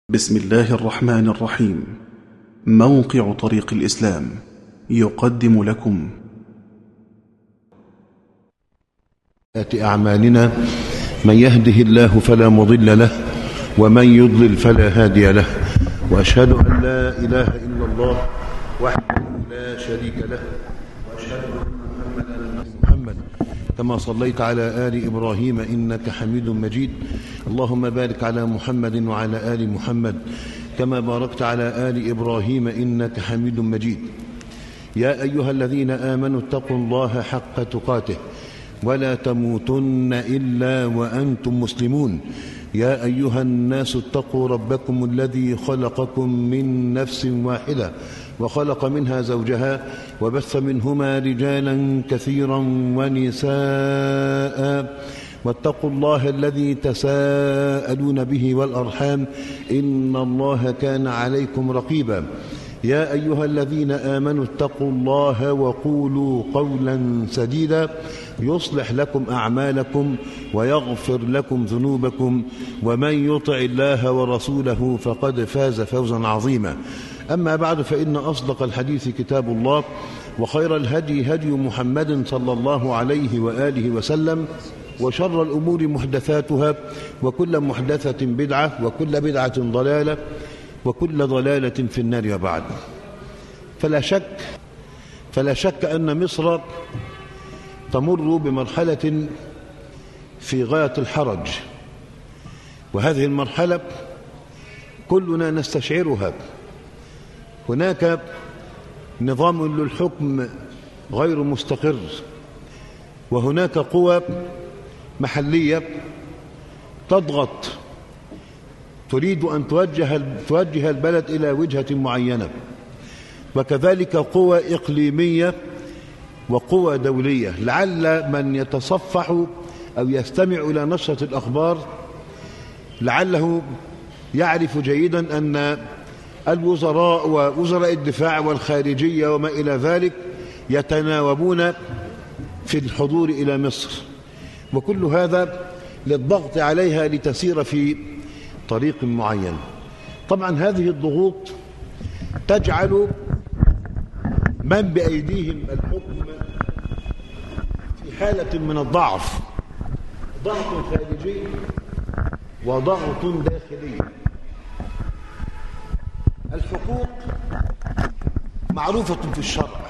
بسم الله الرحمن الرحيم. موقع طريق الإسلام يقدم لكم أعمالنا من يهده الله فلا مضل له ومن يضلل فلا هادي له، وأشهد أن لا إله إلا الله وحده لا شريك له، وأشهد أن محمدا كما صليت على آل إبراهيم إنك حميد مجيد. اللهم بارك على محمد وعلى آل محمد كما باركت على آل إبراهيم إنك حميد مجيد. يا أيها الذين آمنوا اتقوا الله حق تقاته ولا تموتن إلا وأنتم مسلمون. يا أيها الناس اتقوا ربكم الذي خلقكم من نفس واحدة وخلق منها زوجها وبث منهما رجالا كثيرا ونساء، واتقوا الله الذي تساءلون به والأرحام إن الله كان عليكم رقيبا. يا أيها الذين آمنوا اتقوا الله وقولوا قولا سديدا يصلح لكم أعمالكم ويغفر لكم ذنوبكم، ومن يطع الله ورسوله فقد فاز فوزا عظيما. أما بعد، فإن أصدق الحديث كتاب الله، وخير الهدي هدي محمد صلى الله عليه وآله وسلم، وشر الأمور محدثاتها، وكل محدثة بدعة، وكل بدعة ضلالة، وكل ضلالة في النار. وبعد، فلا شك أن مصر تمر بمرحلة في غاية الحرج، وهذه المرحلة كلنا نستشعرها. هناك نظام للحكم غير مستقر، وهناك قوى محلية تضغط تريد أن توجه البلد إلى وجهة معينة، وكذلك قوى إقليمية وقوى دولية. لعل من يتصفح أو يستمع إلى نشرة الأخبار لعله يعرف جيدا أن الوزراء ووزراء الدفاع والخارجية وما إلى ذلك يتناوبون في الحضور إلى مصر، وكل هذا للضغط عليها لتسير في طريق معين. طبعا هذه الضغوط تجعل من بأيديهم الحكم في حالة من الضعف، ضغط خارجي وضغط داخلي. الحقوق معروفة في الشرع.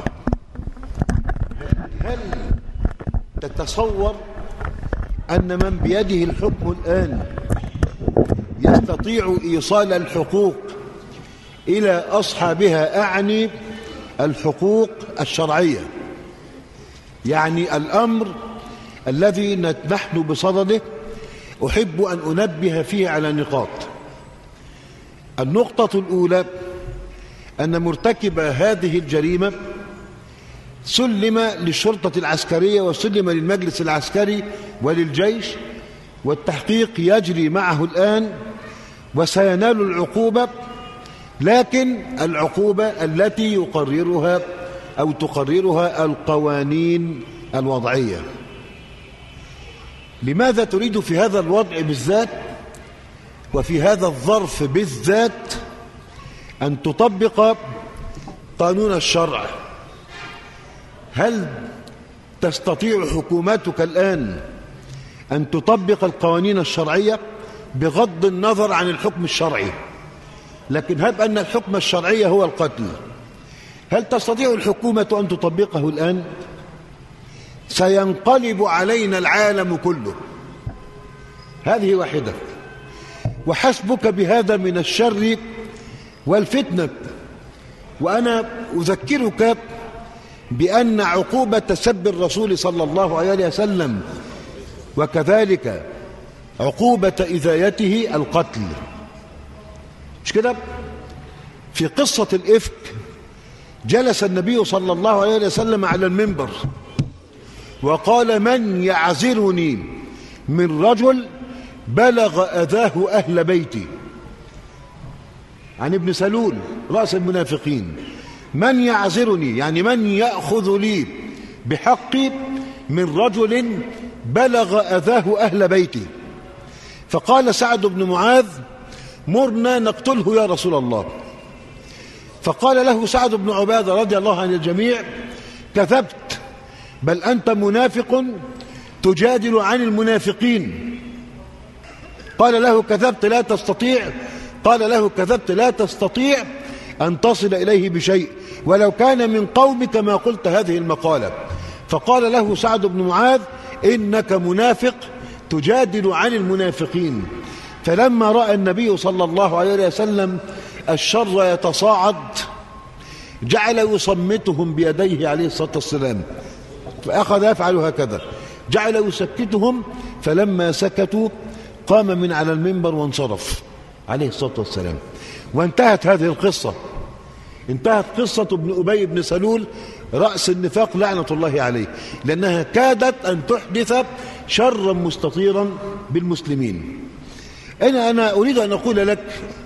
هل تتصور أن من بيده الحكم الآن يستطيع إيصال الحقوق إلى أصحابها؟ أعني الحقوق الشرعية، يعني الأمر الذي نحن بصدده. أحب أن أنبه فيه على نقاط. النقطة الأولى أن مرتكب هذه الجريمة سلم للشرطة العسكرية وسلم للمجلس العسكري وللجيش، والتحقيق يجري معه الآن وسينال العقوبة، لكن العقوبة التي يقررها أو تقررها القوانين الوضعية. لماذا تريد في هذا الوضع بالذات وفي هذا الظرف بالذات أن تطبق قانون الشرع؟ هل تستطيع حكومتك الآن أن تطبق القوانين الشرعية بغض النظر عن الحكم الشرعي؟ لكن هب أن الحكم الشرعي هو القتل، هل تستطيع الحكومة أن تطبقه الآن؟ سينقلب علينا العالم كله. هذه واحدة. وحسبك بهذا من الشر والفتنة. وأنا أذكرك بأن عقوبة سب الرسول صلى الله عليه وسلم وكذلك عقوبة إذايته القتل، مش كده؟ في قصة الإفك جلس النبي صلى الله عليه وسلم على المنبر وقال: من يعذرني من رجل بلغ أذاه أهل بيتي؟ عن ابن سلول رأس المنافقين. من يعذرني يعني من يأخذ لي بحقي من رجل بلغ أذاه أهل بيتي؟ فقال سعد بن معاذ: مرنا نقتله يا رسول الله. فقال له سعد بن عبادة رضي الله عن الجميع: كذبت، بل أنت منافق تجادل عن المنافقين. قال له: كذبت لا تستطيع. قال له: كذبت لا تستطيع أن تصل إليه بشيء، ولو كان من قومك ما قلت هذه المقالة. فقال له سعد بن معاذ: إنك منافق تجادل عن المنافقين. فلما رأى النبي صلى الله عليه وسلم الشر يتصاعد جعل يصمتهم بيديه عليه الصلاة والسلام، فأخذ يفعل هكذا، جعل يسكتهم. فلما سكتوا قام من على المنبر وانصرف عليه الصلاة والسلام. وانتهت هذه القصة، انتهت قصة ابن أبي بن سلول رأس النفاق لعنة الله عليه، لأنها كادت أن تحدث شرا مستطيرا بالمسلمين. أنا أريد أن أقول لك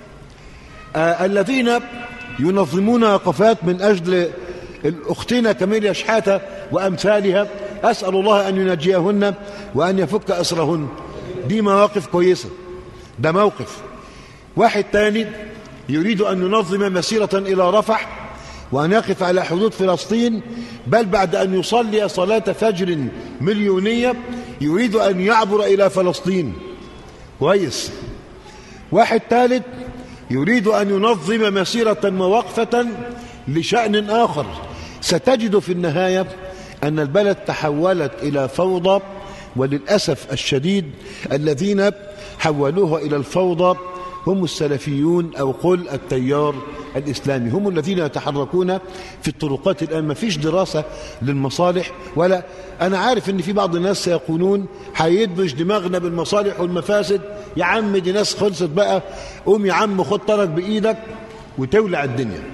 الذين ينظمون وقفات من أجل أختنا كاميليا شحاتة وأمثالها، أسأل الله أن ينجيهن وأن يفك أسرهن. دي مواقف كويسة، ده موقف. واحد تاني يريد أن ينظم مسيرة إلى رفح وأن يقف على حدود فلسطين، بل بعد أن يصلي صلاة فجر مليونية يريد أن يعبر إلى فلسطين. كويس. واحد ثالث يريد أن ينظم مسيرة ووقفة لشأن آخر. ستجد في النهاية أن البلد تحولت إلى فوضى، وللأسف الشديد الذين حولوها إلى الفوضى هم السلفيون أو قل التيار الإسلامي، هم الذين يتحركون في الطرقات الآن. ما فيش دراسة للمصالح، ولا أنا عارف أن في بعض الناس سيقولون هيدبش دماغنا بالمصالح والمفاسد. يا عم دي ناس خلصت بقى، قوم يا عم خد طرق بإيدك وتولع الدنيا.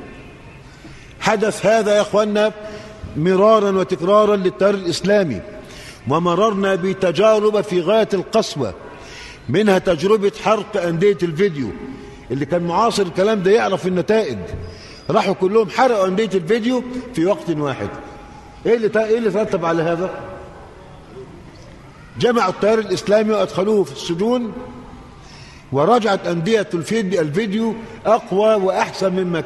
حدث هذا يا أخوانا مرارا وتكرارا للتيار الإسلامي، ومررنا بتجارب في غاية القسوة، منها تجربة حرق أندية الفيديو. اللي كان معاصر الكلام ده يعرف النتائج. راحوا كلهم حرقوا أندية الفيديو في وقت واحد. إيه اللي ترتب على هذا؟ جمعوا التيار الإسلامي وأدخلوه في السجون، ورجعت أندية الفيديو أقوى وأحسن مما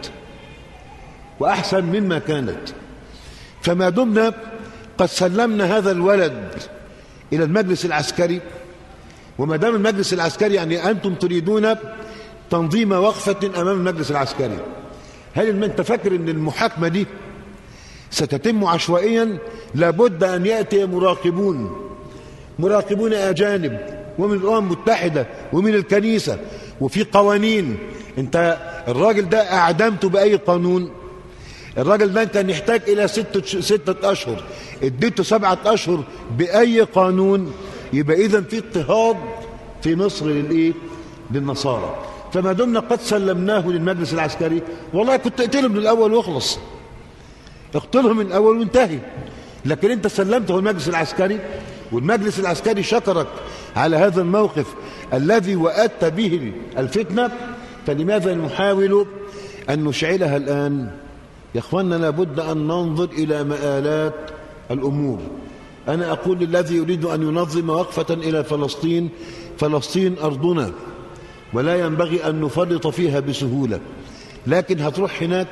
كانت. فما دمنا قد سلمنا هذا الولد إلى المجلس العسكري، وما دام المجلس العسكري يعني أنتم تريدون تنظيم وقفة أمام المجلس العسكري، هل أنت فاكر أن المحاكمة دي ستتم عشوائيا؟ لابد أن يأتي مراقبون أجانب ومن الأمم المتحدة ومن الكنيسة، وفي قوانين. أنت الراجل ده أعدمته بأي قانون؟ الراجل ده كان يحتاج إلى 6 أشهر، اديته 7 أشهر بأي قانون؟ يبقى إذن في اضطهاد في مصر للنصارى. فما دمنا قد سلمناه للمجلس العسكري، والله كنت اقتله من الأول واخلص، اقتله من الأول وانتهي. لكن انت سلمته للمجلس العسكري، والمجلس العسكري شكرك على هذا الموقف الذي وأدت به الفتنة، فلماذا نحاول أن نشعلها الآن؟ يا أخوانا لابد أن ننظر إلى مآلات الأمور. أنا أقول للذي يريد أن ينظم وقفة إلى فلسطين: فلسطين أرضنا، ولا ينبغي أن نفرط فيها بسهولة. لكن هتروح هناك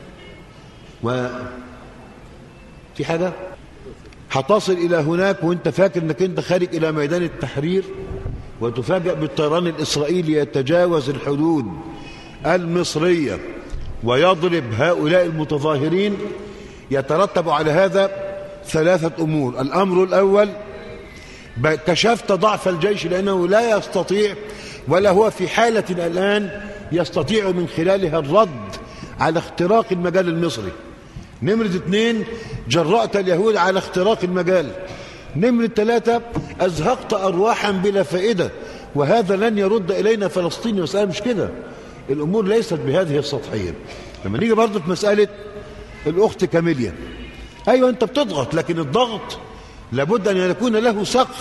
في حاجة هتصل إلى هناك وانت فاكر أنك انت خارج إلى ميدان التحرير، وتفاجأ بالطيران الإسرائيلي يتجاوز الحدود المصرية ويضرب هؤلاء المتظاهرين. يترتب على هذا 3 أمور. الأمر الأول: كشفت ضعف الجيش، لأنه لا يستطيع ولا هو في حالة الآن يستطيع من خلالها الرد على اختراق المجال المصري. نمرة 2: جرأت اليهود على اختراق المجال. نمرة 3: أزهقت أرواحا بلا فائدة، وهذا لن يرد إلينا فلسطين. مسألة مش كده، الأمور ليست بهذه السطحية. لما نيجي برضه في مسألة الأخت كاميليا، أيوة أنت بتضغط، لكن الضغط لابد أن يكون له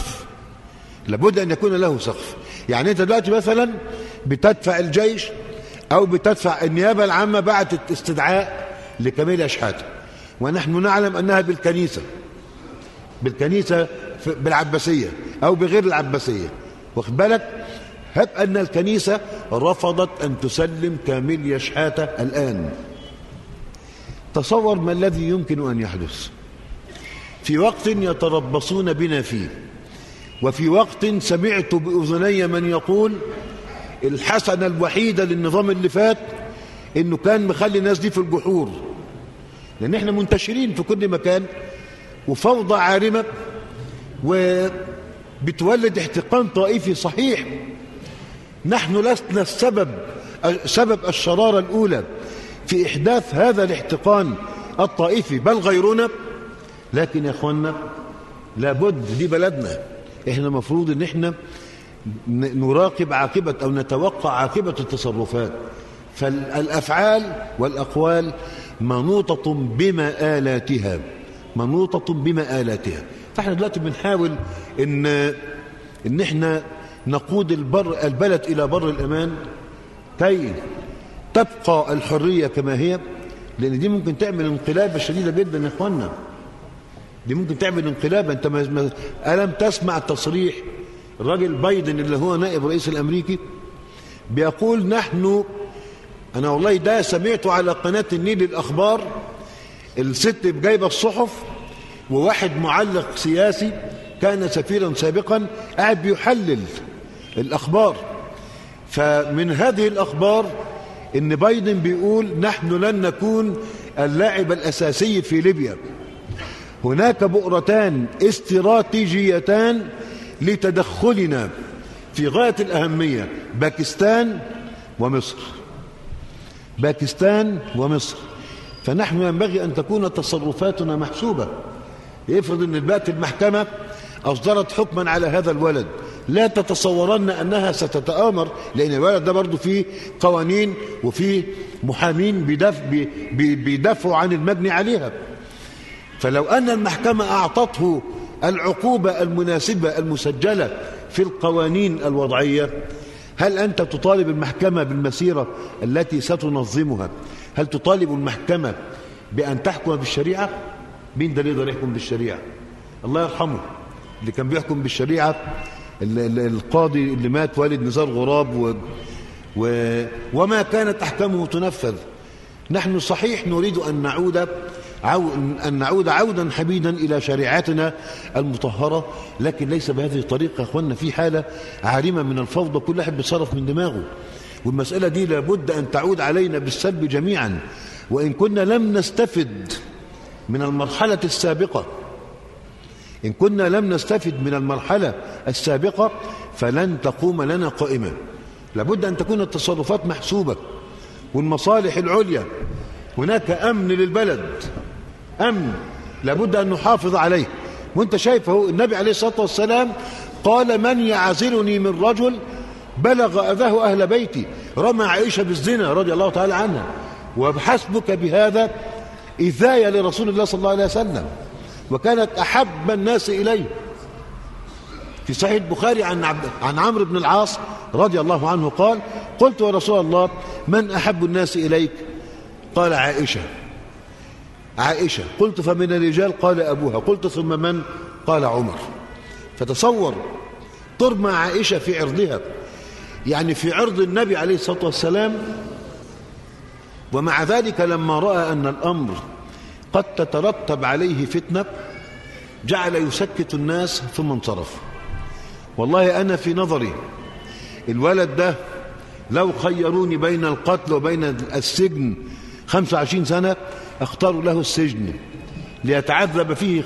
سقف. يعني أنت دلوقتي مثلا بتدفع الجيش أو بتدفع النيابة العامة بعتت استدعاء لكاميليا شحاتة، ونحن نعلم أنها بالكنيسة بالعباسية أو بغير العباسية، واخد بالك؟ هب أن الكنيسة رفضت أن تسلم كاميليا شحاتة الآن. تصور ما الذي يمكن أن يحدث في وقت يتربصون بنا فيه، وفي وقت سمعت بأذني من يقول الحسنة الوحيدة للنظام اللي فات إنه كان مخلي الناس دي في الجحور، لأن احنا منتشرين في كل مكان وفوضى عارمة وبتولد احتقان طائفي صحيح. نحن لسنا سبب الشرارة الأولى في إحداث هذا الاحتقان الطائفي بل غيرنا، لكن يا أخوانا لابد، دي بلدنا، احنا مفروض ان احنا نراقب عاقبة أو نتوقع عاقبة التصرفات. فالأفعال والأقوال منوطة بمآلاتها، منوطة بمآلاتها. فاحنا دلوقتي بنحاول ان احنا نقود البلد إلى بر الأمان كي تبقى الحرية كما هي، لأن دي ممكن تعمل انقلابة شديدة جدا يا إخوانا، دي ممكن تعمل انقلابة. أنت ألم تسمع تصريح الراجل بايدن اللي هو نائب رئيس الأمريكي بيقول نحن، أنا والله ده سمعته على قناة النيل الأخبار، الست جايبة الصحف وواحد معلق سياسي كان سفيرا سابقا قاعد بيحلل الأخبار، فمن هذه الأخبار إن بايدن بيقول نحن لن نكون اللاعب الأساسي في ليبيا، هناك بؤرتان استراتيجيتان لتدخلنا في غاية الأهمية، باكستان ومصر، باكستان ومصر. فنحن ينبغي أن تكون تصرفاتنا محسوبة. يفرض أن بقت المحكمة أصدرت حكما على هذا الولد، لا تتصورن أنها ستتآمر، لأن الولد ده برضو فيه قوانين وفيه محامين بيدافعوا عن المجني عليها. فلو أن المحكمة أعطته العقوبة المناسبة المسجلة في القوانين الوضعية، هل أنت تطالب المحكمة بالمسيرة التي ستنظمها؟ هل تطالب المحكمة بأن تحكم بالشريعة؟ مين ده اللي يقدر يحكم بالشريعة؟ الله يرحمه اللي كان بيحكم بالشريعة القاضي اللي مات والد نزار غراب وما كانت أحكامه تنفذ. نحن صحيح نريد أن نعود عودا حميدا إلى شريعتنا المطهرة، لكن ليس بهذه الطريقة يا أخوانا. في حالة عارمة من الفوضى، كل واحد بيتصرف من دماغه، والمسألة دي لابد أن تعود علينا بالسلب جميعا. وإن كنا لم نستفد من المرحلة السابقة، إن كنا لم نستفد من المرحلة السابقة فلن تقوم لنا قائمة. لابد أن تكون التصرفات محسوبة والمصالح العليا. هناك أمن للبلد، أمن لابد أن نحافظ عليه. وانت شايف اهو النبي عليه الصلاة والسلام قال من يعزلني من رجل بلغ أذاه أهل بيتي، رمى عائشة بالزنا رضي الله تعالى عنها، وبحسبك بهذا إذاية لرسول الله صلى الله عليه وسلم، وكانت أحب الناس إليه. في صحيح البخاري عن عمرو بن العاص رضي الله عنه قال قلت يا رسول الله من أحب الناس إليك؟ قال عائشة. عائشة. قلت فمن الرجال؟ قال أبوها. قلت ثم من؟ قال عمر. فتصور ترمى عائشة في عرضها، يعني في عرض النبي عليه الصلاة والسلام، ومع ذلك لما رأى أن الأمر قد تترتب عليه فتنة جعل يسكت الناس ثم انصرف. والله أنا في نظري الولد ده لو خيروني بين القتل وبين السجن 25 سنة اختار له السجن ليتعذب فيه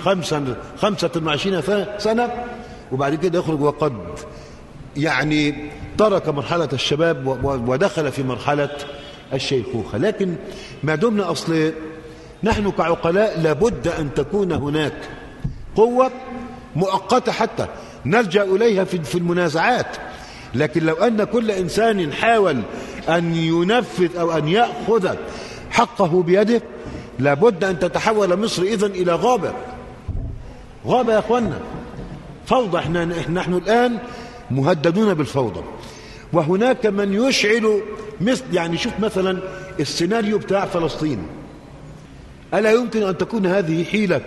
25 سنة وبعد كده يخرج وقد يعني ترك مرحلة الشباب ودخل في مرحلة الشيخوخة. لكن ما دمنا أصل نحن كعقلاء لابد أن تكون هناك قوة مؤقتة حتى نلجأ إليها في المنازعات. لكن لو أن كل إنسان حاول أن ينفذ أو أن يأخذ حقه بيده لابد أن تتحول مصر إذن إلى غابة. غابة يا أخوانا، فوضى. نحن الآن مهددون بالفوضى، وهناك من يشعل مثل يعني شوف مثلا السيناريو بتاع فلسطين، ألا يمكن أن تكون هذه حيلة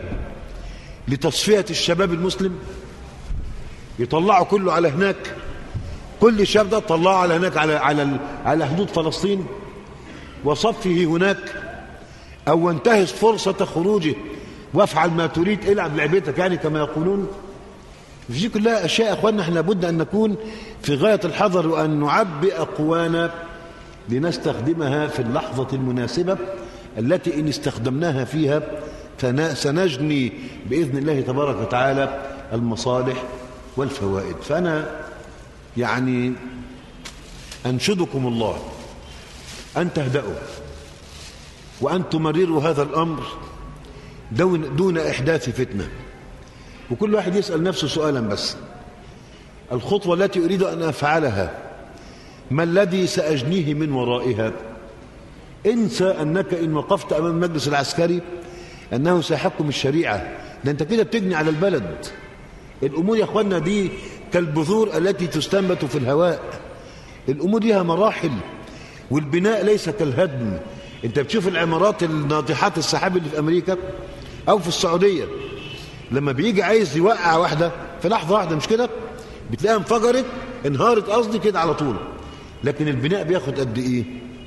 لتصفية الشباب المسلم؟ يطلعوا كله على هناك كل الشاب ده طلعه على هناك على حدود فلسطين وصفه هناك، أو انتهز فرصة خروجه وافعل ما تريد، العب لعبتك يعني كما يقولون. دي كلها أشياء يا أخواننا احنا لابد أن نكون في غاية الحذر، وأن نعبئ قوانا لنستخدمها في اللحظة المناسبة التي إن استخدمناها فيها سنجني بإذن الله تبارك وتعالى المصالح والفوائد. فأنا يعني أنشدكم الله أن تهدأوا وأن تمرروا هذا الأمر دون إحداث فتنة. وكل واحد يسأل نفسه سؤالا بس: الخطوة التي أريد أن أفعلها ما الذي سأجنيه من ورائها؟ انسى أنك إن وقفت أمام المجلس العسكري أنه سيحكم الشريعة، ده أنت كده بتجني على البلد. الأمور يا أخوانا دي كالبذور التي تستنبت في الهواء، الأمور لها مراحل، والبناء ليس كالهدم. أنت بتشوف العمارات الناطحات السحاب اللي في أمريكا أو في السعودية، لما بيجي عايز يوقع واحدة في لحظة واحدة مش كده، بتلاقيها انفجرت انهارت قصدي كده على طول. لكن البناء بياخد قد إيه؟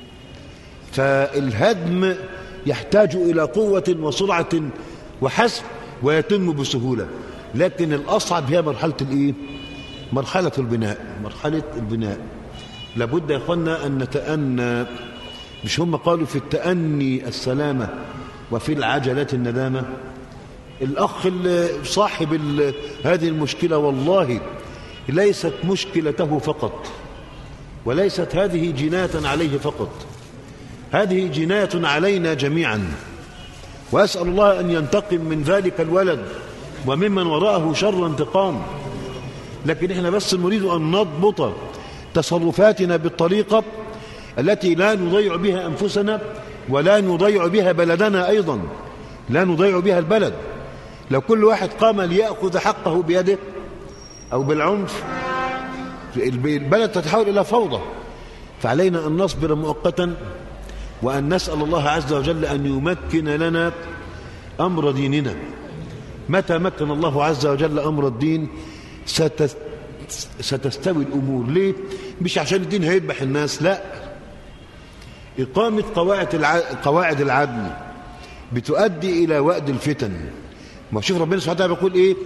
فالهدم يحتاج إلى قوة وسرعة وحسم ويتم بسهولة، لكن الأصعب هي مرحلة الإيه؟ مرحلة البناء. لابد يا أخوانا أن نتأنى، مش هم قالوا في التأني السلامة وفي العجلة الندامة؟ الأخ صاحب هذه المشكلة والله ليست مشكلته فقط، وليست هذه جناية عليه فقط، هذه جناية علينا جميعا. وأسأل الله أن ينتقم من ذلك الولد وممن وراءه شر انتقام. لكن احنا بس نريد أن نضبط تصرفاتنا بالطريقة التي لا نضيع بها أنفسنا ولا نضيع بها بلدنا أيضا، لا نضيع بها البلد. لو كل واحد قام ليأخذ حقه بيده أو بالعنف البلد تتحول إلى فوضى. فعلينا أن نصبر مؤقتا وأن نسأل الله عز وجل أن يمكن لنا أمر ديننا. متى مكن الله عز وجل أمر الدين ستستوي الأمور. ليه؟ مش عشان الدين هيذبح الناس، لا، إقامة قواعد العدل بتؤدي إلى وأد الفتن. ما شوف ربنا سبحانه وتعالى بيقول إيه؟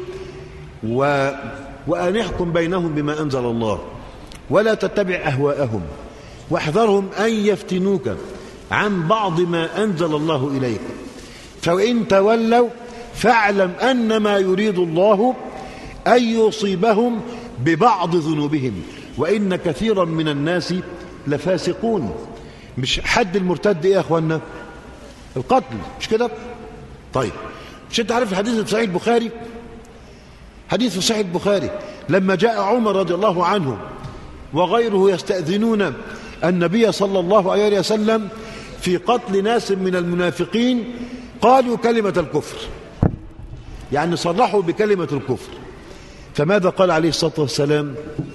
وأن يحكم بينهم بما أنزل الله ولا تتبع أهواءهم واحذرهم أن يفتنوك عن بعض ما أنزل الله إليك فإن تولوا فاعلم أنما يريد الله أن يصيبهم ببعض ذنوبهم وإن كثيرا من الناس لفاسقون. مش حد المرتد إيه يا أخوانا؟ القتل، مش كده؟ طيب مش أنت عارف الحديث في صحيح البخاري؟ حديث في صحيح البخاري لما جاء عمر رضي الله عنه وغيره يستأذنون النبي صلى الله عليه وسلم في قتل ناس من المنافقين قالوا كلمة الكفر، يعني صرحوا بكلمة الكفر. فماذا قال عليه الصلاة والسلام؟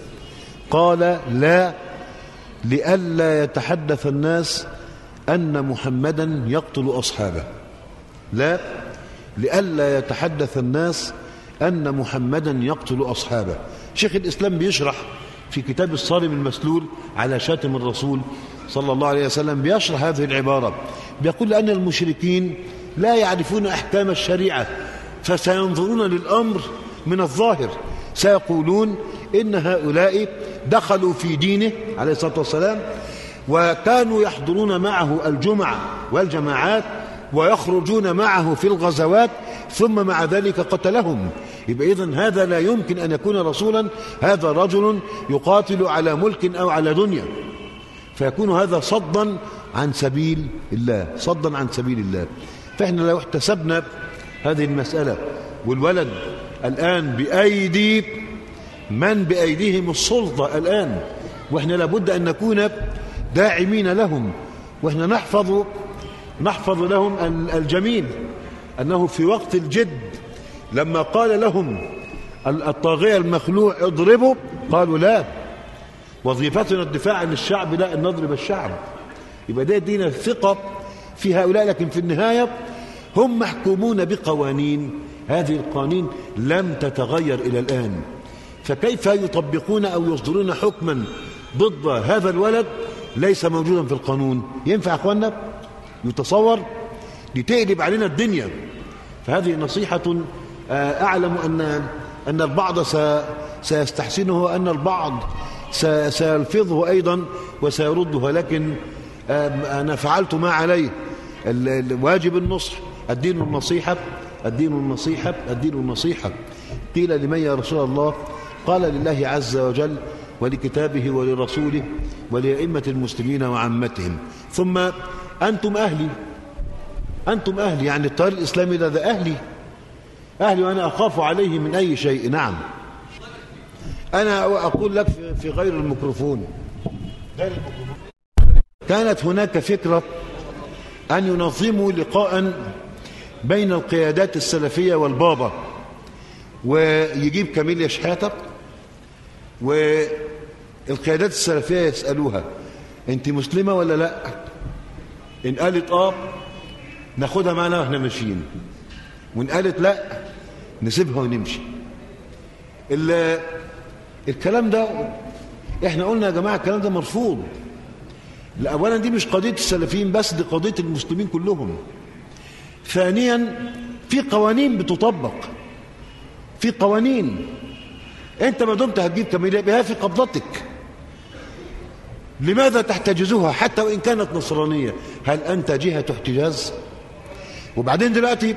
قال لا، لئلا يتحدث الناس أن محمدا يقتل أصحابه. لا، لئلا يتحدث الناس أن محمدا يقتل أصحابه. شيخ الإسلام بيشرح في كتاب الصارم المسلول على شاتم الرسول صلى الله عليه وسلم، بيشرح هذه العبارة، بيقول أن المشركين لا يعرفون أحكام الشريعة فسينظرون للأمر من الظاهر، سيقولون إن هؤلاء دخلوا في دينه عليه الصلاة والسلام وكانوا يحضرون معه الجمع والجماعات ويخرجون معه في الغزوات ثم مع ذلك قتلهم. يبقى إذن هذا لا يمكن أن يكون رسولا، هذا رجل يقاتل على ملك أو على دنيا، فيكون هذا صدا عن سبيل الله، صدا عن سبيل الله. فإحنا لو احتسبنا هذه المسألة والولد الآن بأيدي من بأيديهم السلطة الآن، وإحنا لابد أن نكون داعمين لهم، وإحنا نحفظ لهم الجميل، أنه في وقت الجد لما قال لهم الطاغية المخلوع اضربوا قالوا لا، وظيفتنا الدفاع عن الشعب لا أن نضرب الشعب. يبقى ده دين الثقة في هؤلاء، لكن في النهاية هم محكومون بقوانين، هذه القوانين لم تتغير إلى الآن. فكيف يطبقون أو يصدرون حكما ضد هذا الولد ليس موجودا في القانون؟ ينفع يا أخوانا؟ يتصور؟ لتقلب علينا الدنيا. فهذه نصيحة أعلم أن البعض سيستحسنه وأن البعض سيلفظه أيضا وسيرده، لكن أنا فعلت ما عليه. واجب النصح، الدين النصيحة، الدين النصيحة، الدين النصيحة. قيل لمن يا رسول الله؟ قال لله عز وجل ولكتابه ولرسوله ولأئمة المسلمين وعامتهم. ثم أنتم أهلي، أنتم أهلي، يعني التيار الإسلامي ده أهلي، أهلي وأنا أخاف عليه من أي شيء. نعم، أنا أقول لك في غير الميكروفون، كانت هناك فكرة أن ينظموا لقاء بين القيادات السلفية والبابا، ويجيب كاميليا شحاتة والقيادات السلفية يسألوها أنت مسلمة ولا لا؟ إن قالت ناخدها معنا واحنا ماشيين، وإن قالت لا نسيبها ونمشي. الكلام ده احنا قلنا يا جماعة الكلام ده مرفوض. أولا دي مش قضية السلفيين بس، دي قضية المسلمين كلهم. ثانيا في قوانين بتطبق، في قوانين انت ما دمت هتجيب كاميليا بها في قبضتك، لماذا تحتجزها حتى وإن كانت نصرانية؟ هل أنت جهة احتجاز؟ وبعدين دلوقتي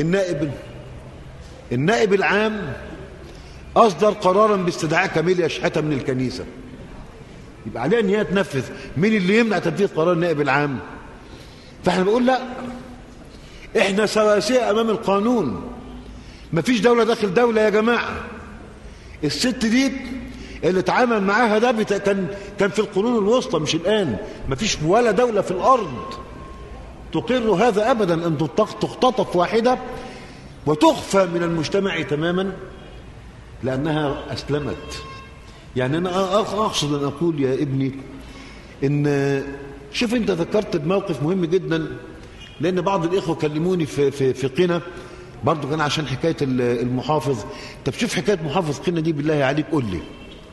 النائب العام أصدر قرارا باستدعاء كاميليا شحاتة من الكنيسة، يبقى عليها ان هي تنفذ. مين اللي يمنع تنفيذ قرار النائب العام؟ فاحنا بنقول لا، احنا سواسية امام القانون، مفيش دولة داخل دولة يا جماعة. الست دي اللي اتعامل معاها ده كان في القرون الوسطى مش الآن. مفيش ولا دولة في الأرض تقر هذا أبدا، أن تختطف واحدة وتخفى من المجتمع تماما لأنها أسلمت. يعني أنا أقصد أن أقول يا ابني إن شوف أنت ذكرت بموقف مهم جدا، لأن بعض الإخوة كلموني في قنا برضو كان عشان حكاية المحافظ. طب شوف حكاية محافظ قنا دي بالله عليك قول لي،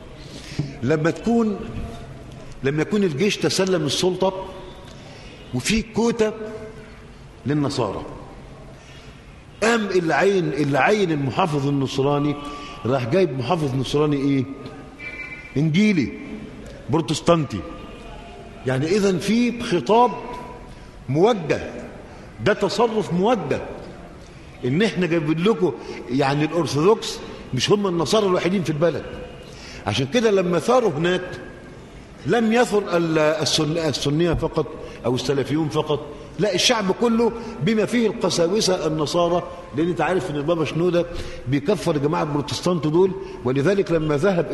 لما يكون الجيش تسلم السلطة وفي كوتا للنصارى، قام اللي عين المحافظ النصراني راح جايب محافظ نصراني ايه؟ انجيلي بروتستانتي. يعني اذا في خطاب موجه، ده تصرف موجه ان احنا جايبين لكم يعني الارثوذكس مش هم النصارى الوحيدين في البلد. عشان كده لما ثاروا هناك لم يثر السنية فقط او السلفيون فقط، لا الشعب كله بما فيه القساوسة النصارى، لان انت عارف ان البابا شنودة بيكفر جماعة البروتستانت دول. ولذلك لما ذهب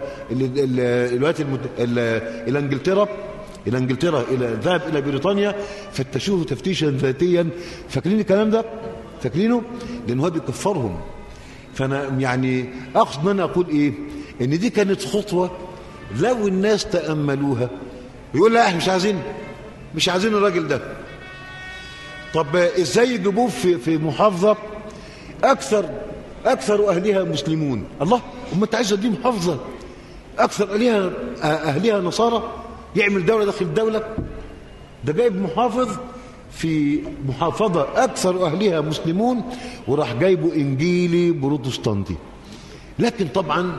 الى انجلترا ذهب الى بريطانيا فتشوه تفتيشا ذاتيا. فاكرين الكلام ده؟ فاكرينه؟ لان هو بيكفرهم. فانا يعني اقصد ان انا اقول ايه؟ ان دي كانت خطوة لو الناس تأملوها يقول لا احنا مش عايزين الراجل ده. طب ازاي يجيبوه في محافظة اكثر اهلها مسلمون؟ الله، هم انت عايز دي محافظة اكثر اهلها نصارى يعمل دولة داخل الدولة؟ ده جايب محافظ في محافظة اكثر اهلها مسلمون وراح جايبه انجيلي بروتستانتي. لكن طبعا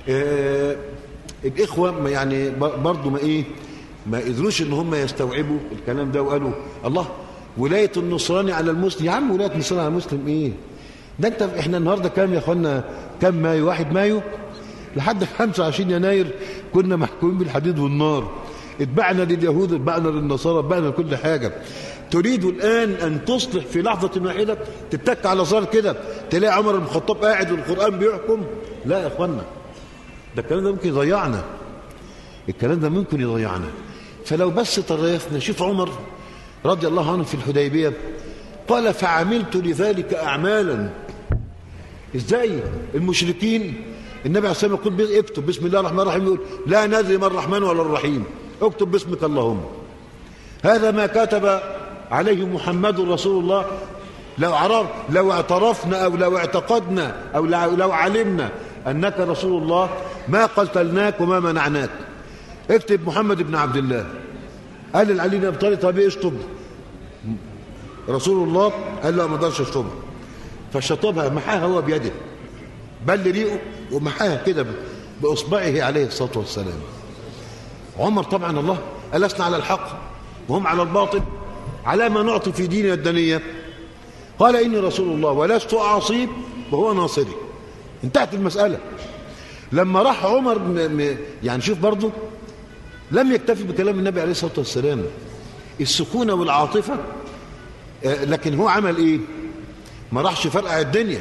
الاخوة يعني برضو ما قدروش ان هم يستوعبوا الكلام ده، وقالوا الله ولاية النصراني على المسلم. يا عم ولاية النصراني على المسلم ايه ده؟ احنا النهاردة كام يا اخوانا؟ كام مايو؟ 1 مايو لحد 25 يناير كنا محكومين بالحديد والنار. اتبعنا لليهود، اتبعنا للنصارى، اتبعنا لكل حاجة. تريد الآن أن تصلح في لحظة واحدة؟ تتك على زر كده تلاقي عمر بن الخطاب قاعد والقرآن بيحكم؟ لا يا اخوانا، ده الكلام ده ممكن يضيعنا، الكلام ده ممكن يضيعنا. فلو بس تريثنا، شوف عمر رضي الله عنه في الحديبية قال فعملت لذلك أعمالا. ازاي المشركين النبي عليه الصلاة والسلام يقول اكتب بسم الله الرحمن الرحيم، يقول لا ندري ما الرحمن ولا الرحيم، اكتب باسمك اللهم. هذا ما كتب عليه محمد رسول الله. لو اعترفنا او لو اعتقدنا او لو علمنا أنك رسول الله ما قتلناك وما منعناك، اكتب محمد بن عبد الله. قال لعلي بن أبي طالب طب اشطب رسول الله، قال له ما اقدرش اشطبها، فشطبها محاها هو بيده، بل ريقه ومحاها كده بإصبعه عليه الصلاة والسلام. عمر طبعا الله ألسنا على الحق وهم على الباطل، على ما نعطي في ديننا الدنية؟ قال إني رسول الله ولست أعصيه وهو ناصري. انتهت المسألة. لما راح عمر يعني شوف برضه لم يكتفي بكلام النبي عليه الصلاة والسلام السكونة والعاطفة، لكن هو عمل ايه؟ ما راحش فرقع الدنيا،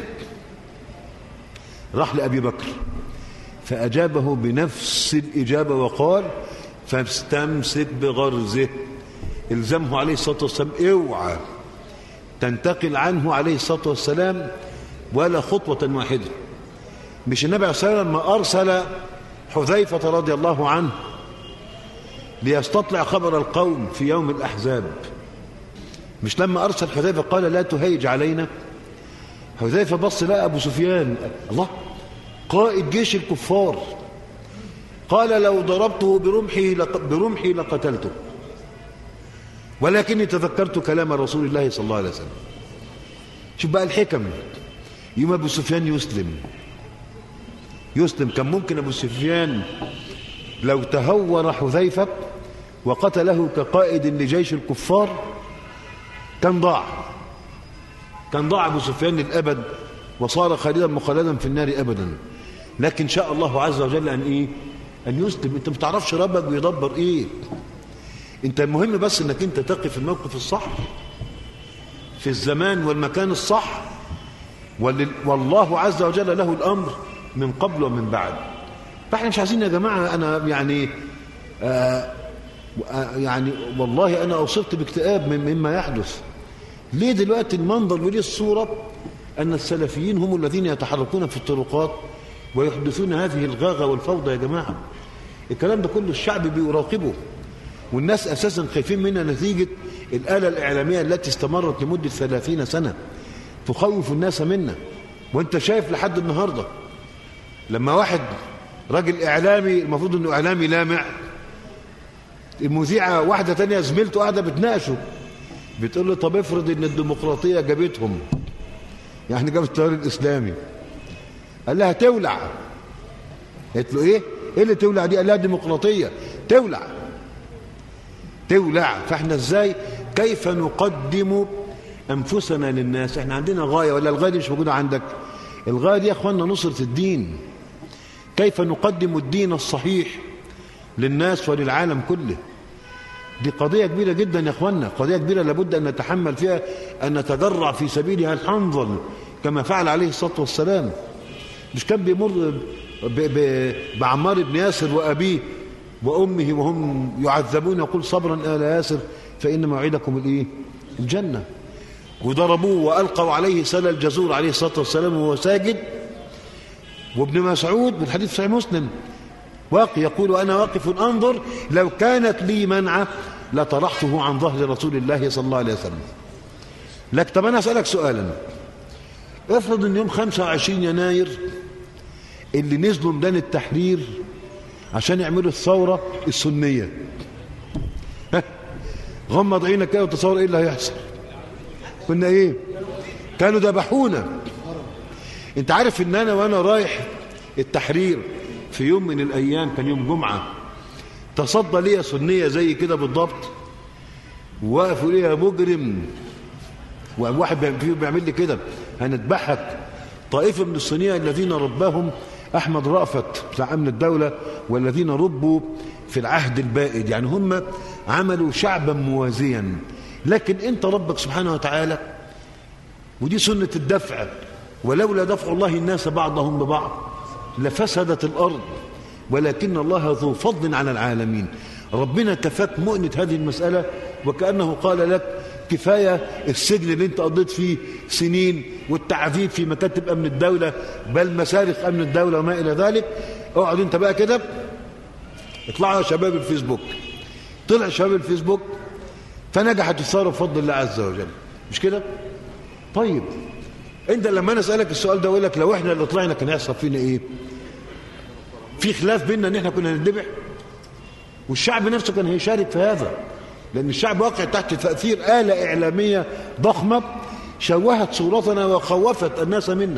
راح لأبي بكر فأجابه بنفس الإجابة وقال فاستمسك بغرزه، الزمه عليه الصلاة والسلام، اوعى تنتقل عنه عليه الصلاة والسلام ولا خطوة واحدة. مش النبي عليه الصلاة والسلام لما أرسل حذيفة رضي الله عنه ليستطلع خبر القوم في يوم الأحزاب، مش لما أرسل حذيفة قال لا تهيج علينا؟ حذيفة بص لقى أبو سفيان الله قائد جيش الكفار، قال لو ضربته برمحي لقتلته، ولكني تذكرت كلام رسول الله صلى الله عليه وسلم. شوف بقى الحكم. يوم أبو سفيان يسلم كان ممكن أبو سفيان لو تهور حذيفة وقتله كقائد لجيش الكفار كان ضاع أبو سفيان للأبد وصار خالدا مخلدا في النار أبدا. لكن شاء الله عز وجل أن يسلم. انت ما بتعرفش ربك بيدبر ايه، انت المهم بس انك انت تقف في الموقف الصح في الزمان والمكان الصح، والله عز وجل له الأمر من قبل ومن بعد. فاحنا مش عايزين يا جماعة، أنا يعني والله أنا أصبت باكتئاب مما يحدث. ليه دلوقتي المنظر وليه الصورة أن السلفيين هم الذين يتحركون في الطرقات ويحدثون هذه الغاغة والفوضى؟ يا جماعة الكلام ده كله الشعب بيراقبه، والناس أساسا خايفين منها نتيجة الآلة الإعلامية التي استمرت لمدة 30 سنة تخوف الناس منا. وانت شايف لحد النهاردة لما واحد راجل إعلامي المفروض أنه إعلامي لامع، المذيعة واحدة تانية زميلته قاعدة بتناقشه بتقول له طب افرض ان الديمقراطية جابتهم، يعني جابت التيار الإسلامي، قال لها تولع. قالت له ايه اللي تولع دي؟ قال لها الديمقراطية تولع. فاحنا ازاي كيف نقدم أنفسنا للناس؟ احنا عندنا غاية ولا الغاية دي مش موجودة عندك؟ الغاية دي يا اخواننا نصرة الدين. كيف نقدم الدين الصحيح للناس وللعالم كله؟ دي قضية كبيرة جدا يا اخواننا، قضية كبيرة لابد أن نتحمل فيها، أن نتجرع في سبيلها الحنظل كما فعل عليه الصلاة والسلام. مش كان بيمر بعمار بن ياسر وأبيه وأمه وهم يعذبون يقول صبرا آل ياسر فإن موعدكم الجنة، وضربوه وألقوا عليه سل الجزور عليه الصلاة والسلام وهو ساجد. وابن مسعود بالحديث صحيح مسلم واقي يقول أنا واقف أنظر لو كانت لي منعة لطرحته عن ظهر رسول الله صلى الله عليه وسلم. لك طب أنا أسألك سؤالا، افرض أن يوم 25 يناير اللي نزلوا ميدان التحرير عشان يعملوا الثورة السنية، غمض عينك كده وتصور ايه اللي هيحصل؟ كنا ايه؟ كانوا ذبحونا. انت عارف ان انا وانا رايح التحرير في يوم من الايام كان يوم جمعة تصدى ليا سنية زي كده بالضبط، ووقفوا ليا مجرم، وواحد فيهم بيعمل لي كده هنذبحك. طائفة من الصينية الذين رباهم أحمد رأفت بتاع أمن الدولة والذين ربوا في العهد البائد، يعني هم عملوا شعبا موازيا. لكن أنت ربك سبحانه وتعالى، ودي سنة الدفع، ولولا دفع الله الناس بعضهم ببعض لفسدت الأرض ولكن الله ذو فضل على العالمين. ربنا كفاك مؤنة هذه المسألة، وكأنه قال لك كفاية السجن اللي انت قضيت فيه سنين والتعذيب في مكاتب أمن الدولة بل مسارق أمن الدولة وما إلى ذلك، اقعد انت بقى كده. اطلعوا يا شباب الفيسبوك. طلع شباب الفيسبوك فنجحت الثورة بفضل الله عز وجل، مش كده؟ طيب انت لما انا اسألك السؤال ده اقول لك لو احنا اللي طلعنا كان يحصل فينا ايه؟ في خلاف بيننا ان احنا كنا هنذبح، والشعب نفسه كان هيشارك في هذا، لان الشعب واقع تحت تأثير آلة إعلامية ضخمة شوهت صورتنا وخوفت الناس منا.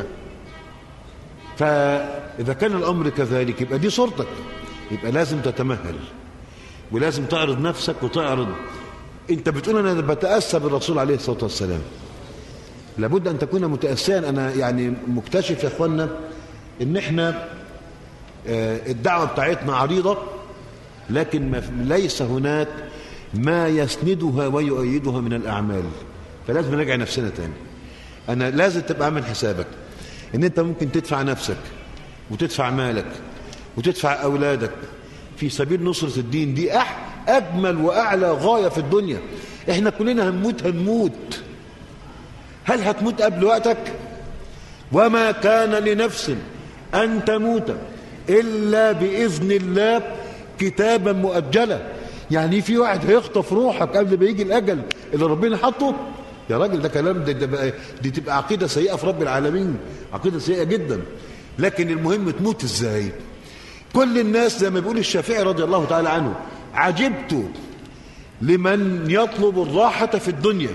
فإذا كان الأمر كذلك يبقى دي صورتك، يبقى لازم تتمهل ولازم تعرض نفسك وتعرض. انت بتقول انا بتأسى بالرسول عليه الصلاة والسلام، لابد ان تكون متأسيا. انا يعني مكتشف يا اخوانا ان احنا الدعوة بتاعتنا عريضة، لكن ليس هناك ما يسندها ويؤيدها من الأعمال. فلازم نراجع نفسنا تاني. أنا لازم تبقى عامل حسابك إن أنت ممكن تدفع نفسك وتدفع مالك وتدفع أولادك في سبيل نصرة الدين. دي أجمل وأعلى غاية في الدنيا. إحنا كلنا هنموت. هل هتموت قبل وقتك؟ وما كان لنفس أن تموت إلا بإذن الله كتابا مؤجلا. يعني في واحد هيخطف روحك قبل ما يجي الأجل اللي ربنا حطه؟ يا راجل ده كلام، دي تبقى عقيدة سيئة في رب العالمين، عقيدة سيئة جدا. لكن المهم تموت ازاي؟ كل الناس زي ما بيقول الشافعي رضي الله تعالى عنه: عجبت لمن يطلب الراحة في الدنيا.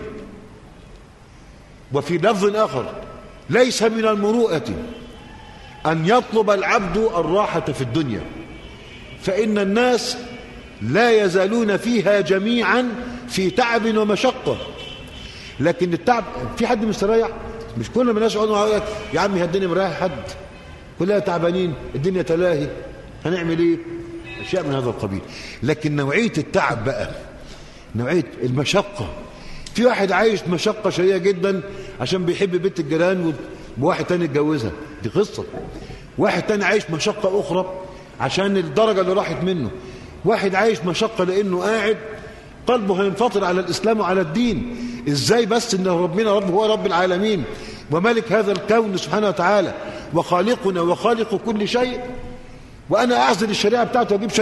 وفي لفظ آخر: ليس من المروءة أن يطلب العبد الراحة في الدنيا، فإن الناس لا يزالون فيها جميعا في تعب ومشقة. لكن التعب، في حد مستريح؟ مش كل ما الناس يقولوا يا عمي الدنيا مريح حد، كلها تعبانين، الدنيا تلاهي، هنعمل ايه؟ اشياء من هذا القبيل. لكن نوعية التعب بقى، نوعية المشقة، في واحد عايش مشقة شديدة جدا عشان بيحب بنت الجيران وواحد تاني اتجوزها، دي قصة. واحد تاني عايش مشقة أخرى عشان الدرجة اللي راحت منه. واحد عايش مشقة لأنه قاعد قلبه هينفطر على الإسلام وعلى الدين. إزاي بس إن ربنا هو رب العالمين وملك هذا الكون سبحانه وتعالى وخالقنا وخالق كل شيء، وأنا أعزل الشريعة بتاعته وأجيب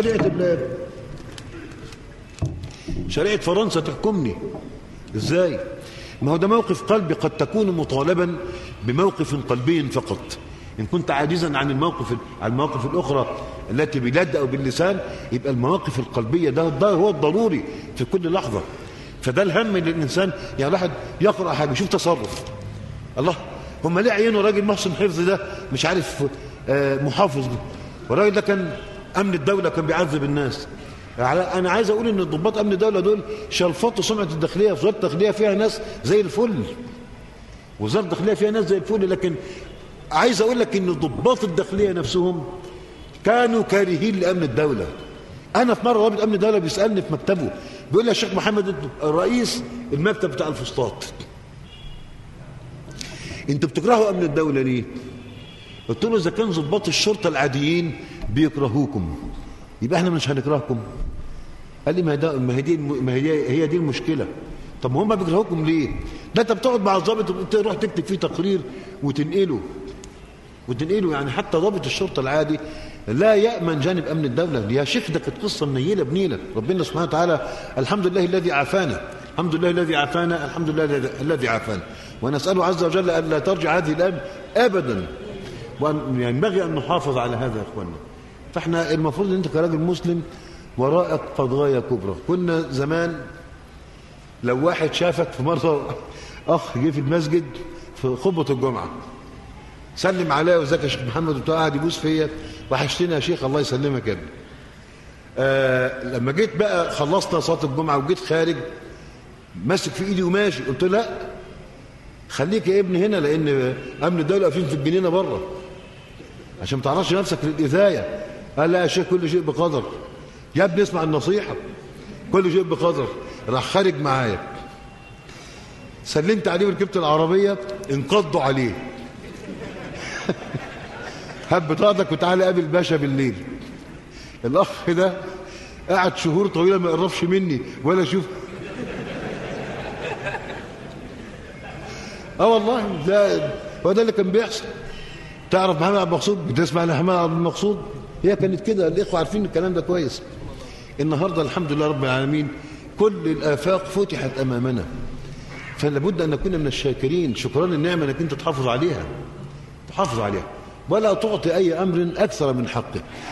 شريعة فرنسا تحكمني؟ إزاي؟ ما هو ده موقف قلبي. قد تكون مطالبا بموقف قلبي فقط. إن كنت عاجزا عن المواقف الأخرى التي باليد أو باللسان، يبقى المواقف القلبية ده هو الضروري في كل لحظة. فده الهم للإنسان. يعني واحد يقرأ حاجة يشوف تصرف، الله هم ليه عينوا راجل محسن حفظ ده مش عارف محافظ، والراجل ده كان أمن الدولة كان بيعذب الناس. أنا عايز أقول إن ضباط أمن الدولة دول شلفطوا سمعة الداخلية. وزارة الداخلية فيها ناس زي الفل، وزارة الداخلية فيها ناس زي الفل، لكن عايز أقول لك إن ضباط الداخلية نفسهم كانوا كارهين لأمن الدولة. أنا في مرة ضابط أمن الدولة بيسألني في مكتبه، بيقول لي: يا شيخ محمد رئيس المكتب بتاع الفسطاط، أنتوا بتكرهوا أمن الدولة ليه؟ قلت له: إذا كان ضباط الشرطة العاديين بيكرهوكم يبقى احنا مش هنكرهكم. قال لي: ما هي دي المشكلة. طب هم بيكرهوكم ليه؟ ده انت بتقعد مع الضابط وتروح تكتب فيه تقرير وتنقله. يعني حتى ضابط الشرطة العادي لا يأمن جانب أمن الدولة. يا شيخ ده كانت قصة منيلة بنيلة. ربنا سبحانه وتعالى الحمد لله الذي عافانا، الحمد لله الذي عافانا، الحمد لله الذي عافانا، ونسأله عز وجل أن لا ترجع هذه الأيام أبدا، وأن ينبغي أن نحافظ على هذا يا إخواننا. فإحنا المفروض أن أنت كراجل مسلم وراءك قضايا كبرى. كنا زمان لو واحد شافك في مرة أخ جه في المسجد في خطبة الجمعة، سلم عليا: وازيك يا شيخ محمد؟ وبتاع، قاعد يبوس فيا: وحشتني يا شيخ، الله يسلمك يا ابني. لما جيت بقى خلصنا صلاة الجمعة وجيت خارج ماسك في ايدي وماشي، قلت له: لا خليك يا ابني هنا، لان امن الدولة واقفين في الجنينة بره عشان ما تعرضش نفسك للإذاية. قال: لا يا شيخ كل شيء بقدر. يا ابني اسمع النصيحة، كل شيء بقدر. راح خارج معايا، سلمت عليه وركبت العربية، انقضوا عليه هب بطاقتك وتعالى قابل باشا بالليل. الاخ ده قعد شهور طويله ما يقربش مني ولا اشوف. والله ده هو ده اللي كان بيحصل. تعرف محمد عبد المقصود؟ بتسمع لمحمد عبد المقصود؟ هي كانت كده. الاخوه عارفين الكلام ده كويس. النهارده الحمد لله رب العالمين كل الافاق فتحت امامنا، فلا بد ان نكون من الشاكرين. شكران النعمه انك انت تحافظ عليها، ولا تعطي أي أمر أكثر من حقه.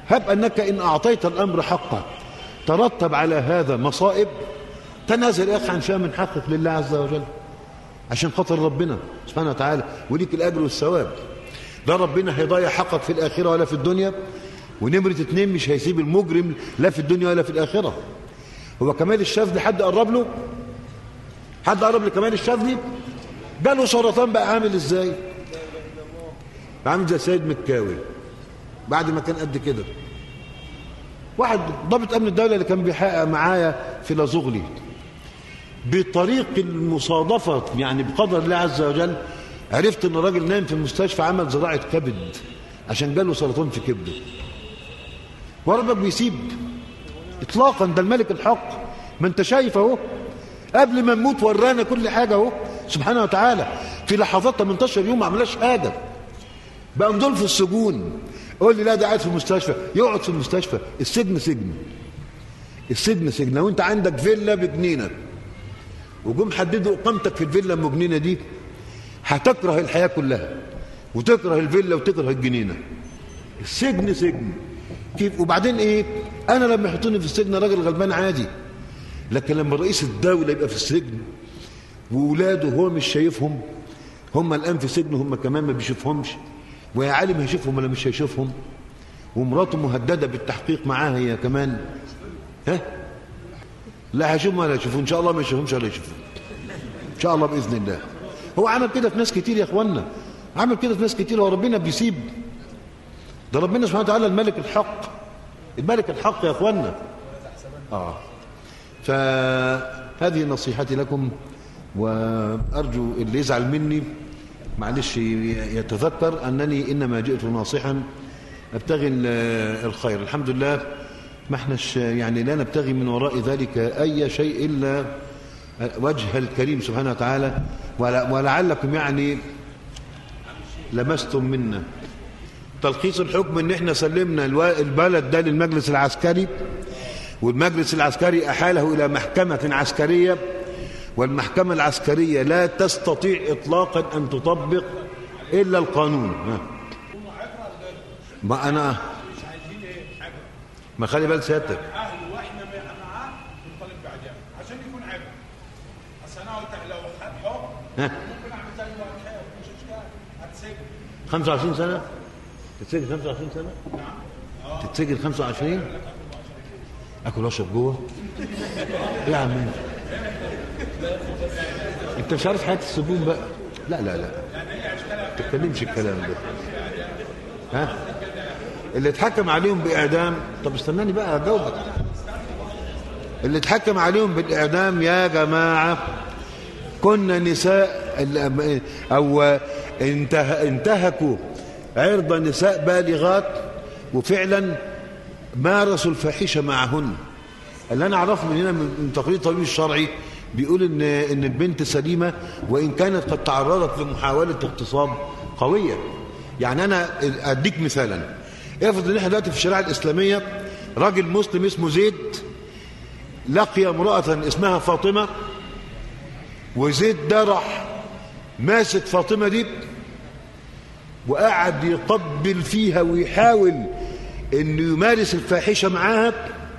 هب أنك إن أعطيت الأمر حقه ترتب على هذا مصائب، تنازل يا أخي عن شيء من حقك لله عز وجل عشان خاطر ربنا سبحانه وتعالى، وليك الأجر والثواب. لا ربنا هيضيع حقك في الآخرة ولا في الدنيا، ونمرة 2 مش هيسيب المجرم لا في الدنيا ولا في الآخرة. هو كمال الشاذلي حد قرب له؟ حد قرب لكمال الشاذلي؟ جاله سرطان بقى عامل ازاي؟ عامل زي سيد مكاوي بعد ما كان قد كده. واحد ضابط امن الدوله اللي كان بيحقق معايا في لازغلي بطريق المصادفه، يعني بقدر الله عز وجل عرفت ان الراجل نايم في المستشفى عمل زراعه كبد عشان جاله سرطان في كبده. وربك بيسيب اطلاقا، ده الملك الحق. ما انت شايف اهو قبل ما نموت ورانا كل حاجه اهو سبحانه وتعالى. في لحظات 18 يوم ما عملناش حاجه، بقى دول في السجون. قول لي لا ده قاعد في المستشفى، يقعد في المستشفى. السجن سجن، السجن سجن. لو انت عندك فيلا بجنينه وجم حددوا اقامتك في الفيلا المجنينه دي، هتكره الحياه كلها وتكره الفيلا وتكره الجنينه. السجن سجن. كيف؟ وبعدين ايه؟ انا لما يحطوني في السجن راجل غلبان عادي، لكن لما رئيس الدوله يبقى في السجن واولاده هو مش شايفهم، هم الان في سجن هم كمان ما بيشوفهمش، ويا عالم هيشوفهم ولا مش هيشوفهم، ومراته مهدده بالتحقيق معاها هي كمان. ها؟ لا هيشوفهم ولا هيشوفهم، ان شاء الله ما يشوفهمش ولا يشوفهم ان شاء الله باذن الله. هو عمل كده في ناس كتير يا اخوانا، عمل كده في ناس كتير. هو ربنا بيسيب؟ ده ربنا سبحانه وتعالى الملك الحق، الملك الحق يا اخوانا. فهذه نصيحتي لكم، وارجو اللي يزعل مني معلش يتذكر انني انما جئت ناصحا ابتغي الخير. الحمد لله ما احناش يعني لا نبتغي من وراء ذلك اي شيء الا وجه الكريم سبحانه وتعالى. ولعلكم يعني لمستم منا تلخيص الحكم ان احنا سلمنا البلد ده للمجلس العسكري، والمجلس العسكري احاله الى محكمة عسكرية، والمحكمة العسكرية لا تستطيع اطلاقا ان تطبق الا القانون. ما انا ما خلي بال سيادتك واحنا معاه بنطالب باعدام عشان يكون عبء. اصل انا قلت لو حكم ممكن اعمل زي ما مش اشكال هتسجن 25 سنة. تتسجن 25 سنة؟ نعم. تتسجن 25؟ اكل واشرب جوه؟ ايه يا عم انت مش عارف حياة السجون بقى. لا لا لا ما تتكلمش الكلام ده. ها؟ اللي اتحكم عليهم بإعدام، طب استناني بقى اجاوبك. اللي اتحكم عليهم بالإعدام يا جماعة كنا نساء او انتهكوا عرض نساء بالغات وفعلا مارسوا الفاحشة معهن. اللي انا اعرفه من هنا من تقرير الطبيب الشرعي بيقول ان البنت سليمة وان كانت قد تعرضت لمحاولة اغتصاب قوية. يعني انا اديك مثالا، افرض ان احنا دلوقتي في الشريعة الاسلامية راجل مسلم اسمه زيد لقي امرأة اسمها فاطمة، وزيد ده راح ماسك فاطمة دي وقعد يقبل فيها ويحاول انه يمارس الفاحشة معاها،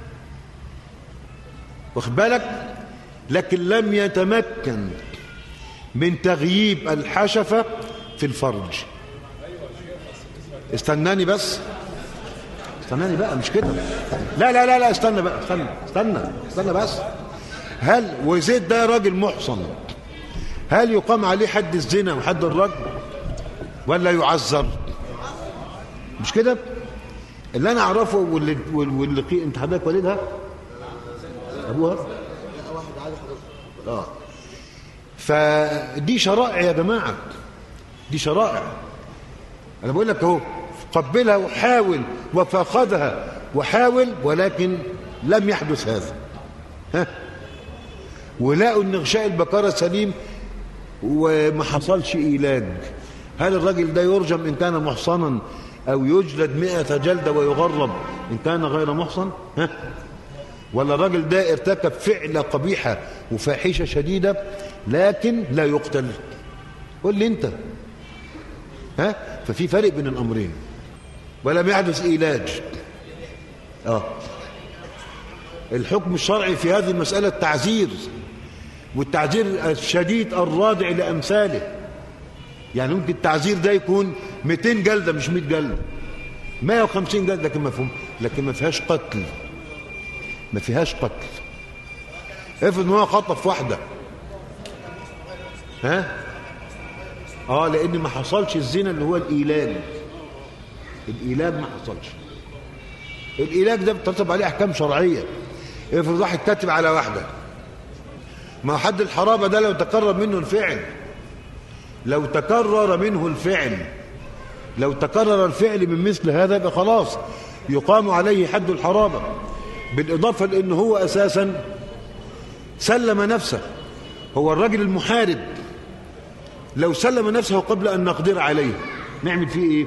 واخد بالك، لكن لم يتمكن من تغييب الحشفة في الفرج. استناني بس، استناني بقى، مش كده. لا لا لا لا استنى بقى، استنى بس. هل وزيد ده راجل محصن هل يقام عليه حد الزنا وحد الرجم ولا يعذر؟ مش كده. اللي انا اعرفه واللي انت حضرتك والدها ابوها فدي شرائع يا جماعه، دي شرائع. انا بقول لك اهو قبلها وحاول وفاخذها وحاول، ولكن لم يحدث هذا. ها، ولقوا ان غشاء البكاره سليم وما حصلش علاج. هل الراجل ده يرجم ان كان محصنا او يجلد 100 جلده ويغرب ان كان غير محصن؟ ها، ولا الراجل ده ارتكب فعله قبيحه وفاحشه شديده لكن لا يقتل؟ قول لي انت. ها، ففي فرق بين الامرين. ولم يحدث علاج الحكم الشرعي في هذه المسألة التعزير، والتعزير الشديد الرادع لأمثاله. يعني ممكن التعزير ده يكون 200 جلدة مش 100 جلدة، 150 جلدة، لكن مفهوم، لكن ما فيهاش قتل، ما فيهاش قتل. افرض ان هو خطف واحدة، لان ما حصلش الزنا اللي هو الإيلاد. الإيلاد ما حصلش. الإيلاد ده بترتب عليه أحكام شرعية. افرض واحد كاتب على واحدة، ما حد الحرابة ده لو تكرر منه الفعل، لو تكرر من مثل هذا يبقى خلاص يقام عليه حد الحرابة، بالإضافة لأنه هو أساسا سلم نفسه. هو الرجل المحارب لو سلم نفسه قبل أن نقدر عليه نعمل فيه إيه؟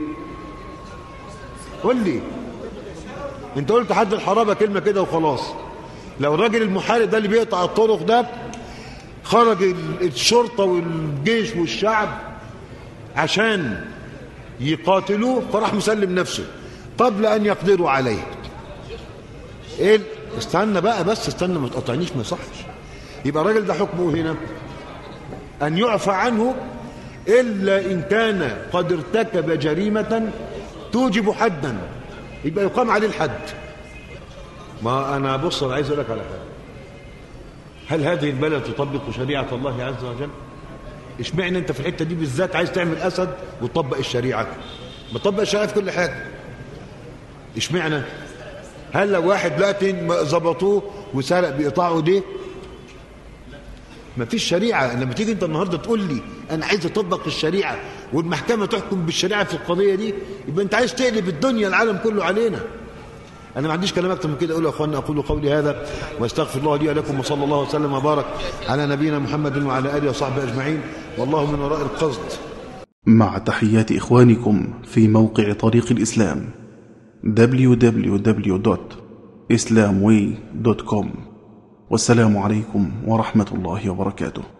قل لي انت قلت حد الحرابة كلمة كده وخلاص. لو الراجل المحارب ده اللي بيقطع الطرق ده خرج الشرطة والجيش والشعب عشان يقاتلوه، فراح مسلم نفسه قبل أن يقدروا عليه، ايه؟ استنى بقى، بس استنى ما تقطعنيش، ما يصحش. يبقى الراجل ده حكمه هنا أن يعفى عنه إلا إن كان قد ارتكب جريمة توجب حدا، يبقى يقام عليه الحد. ما أنا بص، أنا عايز أقول لك على حاجة. هل هذه البلد تطبق شريعة الله عز وجل؟ اشمعنى أنت في الحتة دي بالذات عايز تعمل أسد وتطبق الشريعة؟ بتطبق الشريعة في كل حاجة. اشمعنى؟ هل لو واحد دلوقتي ظبطوه وسرق بيقطعوا ايديه؟ ما فيش شريعة. لما تيجي انت النهاردة تقول لي انا عايز اطبق الشريعة والمحكمة تحكم بالشريعة في القضية دي، يبقى انت عايز تقلب الدنيا العالم كله علينا. انا ما عنديش كلام اكتر من كده اقول يا اخوانا. اقول قولي هذا واستغفر الله لي ولكم، وصلى الله وسلم وبارك على نبينا محمد وعلى اله وصحبه اجمعين، والله من وراء القصد. مع تحيات إخوانكم في موقع طريق الإسلام www.islamway.com. والسلام عليكم ورحمة الله وبركاته.